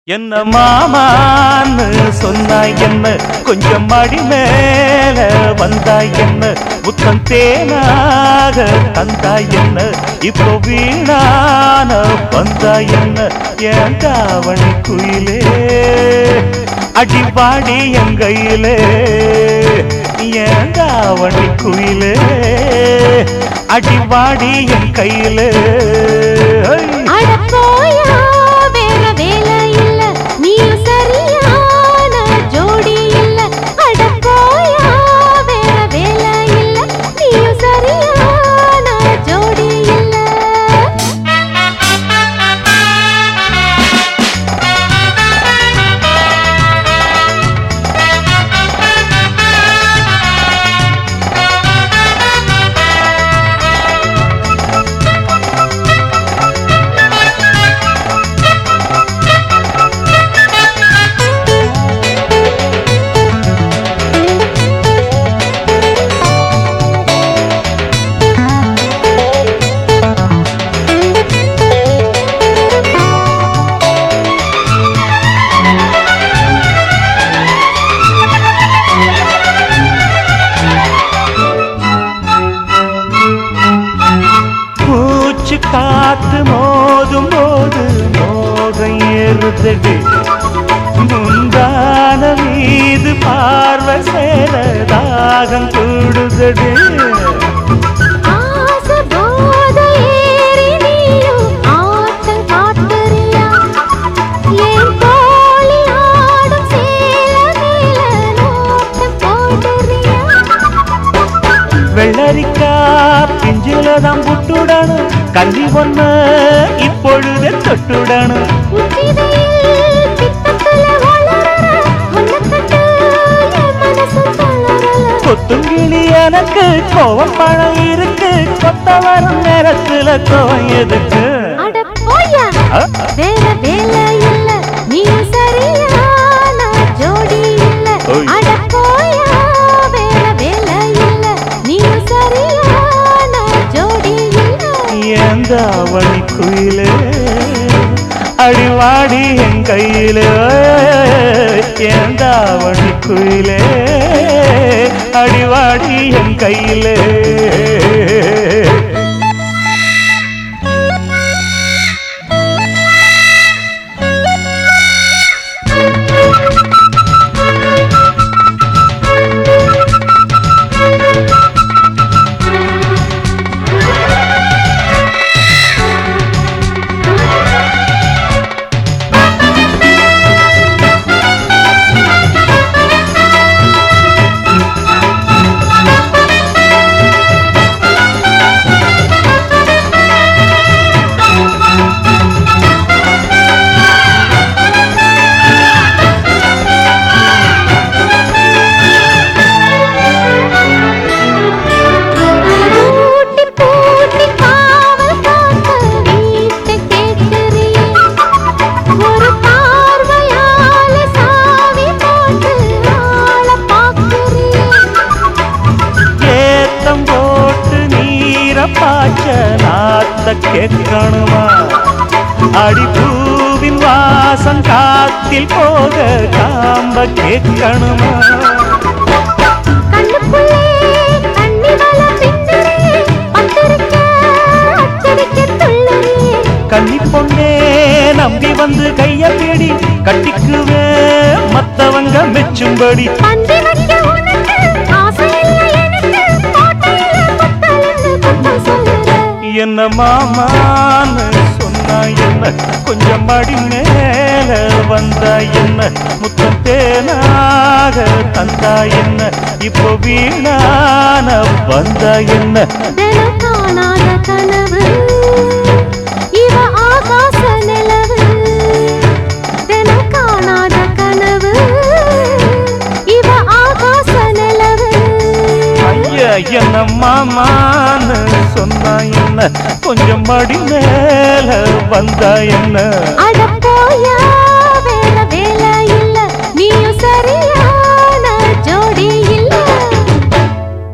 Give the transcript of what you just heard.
என்ன மாமான்னு சொன்னாய் என்ன, கொஞ்சம் மடி மேல வந்தாய் என்ன, முத்தம் தேனாக தந்தாய் என்ன, இப்போ வீணான வந்தாய் என்ன, என் தாவணி குயிலே அடிபாடி என் கையிலே, என் தாவணி குயிலே அடிபாடி என் கையிலே. காத்து மோதும் போது மோகம் ஏறுதடி, முந்தான மீது பார்வை சேர தாகம் கூடுதடி. வெள்ளரிக்கா பிஞ்சிலதான் புட்டுடணும், கல்வி ஒண்ண இப்பொழுதே தொட்டுடணும். கொத்துங்கிளி எனக்கு கோவம் பழம் இருக்கு, கொத்த வரும் நேரத்துல கோவம் எதுக்கு? தாவணி குயிலே அடிவாடி என் கையிலே, என் தாவணி குயிலே அடிவாடி என் கையிலே. பாச்சனாத்த கேட்கணுமா, அடிப்பூவின் வாசம் காத்தில் போக காம்ப கேட்கணுமா? கன்னி பொண்ணே நம்பி வந்து கைய பிடி, கட்டிக்குவே மத்தவங்க மெச்சும்படி. என்ன மாமான்னு சொன்னா என்ன, கொஞ்சம் மடி மேல வந்தா என்ன, முத்தம் தேனாக தந்தா என்ன, இப்போ வீணான வந்தா என்ன. காணாத கனவு இவ ஆகாச நிலவு, தினம் காணாத கனவு இவ ஆகாச நிலவு. ஐயா என்ன மாமான்னு சொன்னா என்ன, கொஞ்சம் மடி மேல வந்தா என்ன. அட போயா வேலை இல்ல, நீயும் சரியா